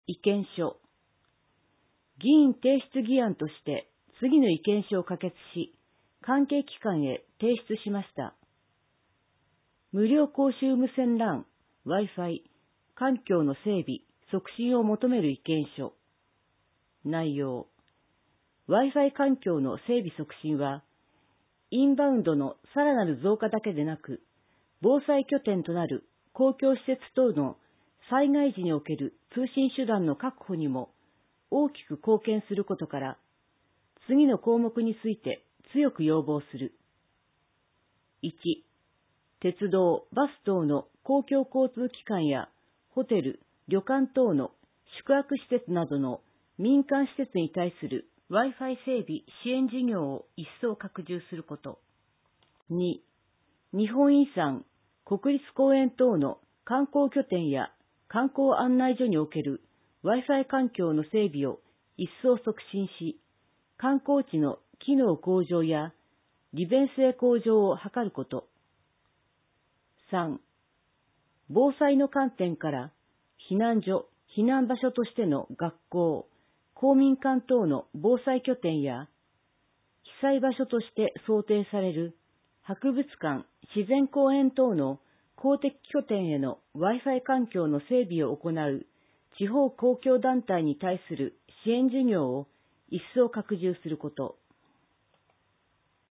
意見書。議員提出議案として次の意見書を可決し、関係機関へ提出しました。無料公衆無線 LAN、Wi-Fi、環境の整備、促進を求める意見書。内容。Wi-Fi 環境の整備促進は、インバウンドのさらなる増加だけでなく、防災拠点となる公共施設等の災害時における通信手段の確保にも大きく貢献することから、次の項目について強く要望する。1、鉄道、バス等の公共交通機関やホテル、旅館等の宿泊施設などの民間施設に対する Wi-Fi 整備支援事業を一層拡充すること。2、日本遺産、国立公園等の観光拠点や観光案内所における Wi-Fi 環境の整備を一層促進し、観光地の機能向上や利便性向上を図ること。3、防災の観点から避難所、避難場所としての学校、公民館等の防災拠点や被災場所として想定される博物館、自然公園等の公的拠点への Wi-Fi 環境の整備を行う地方公共団体に対する支援事業を一層拡充すること。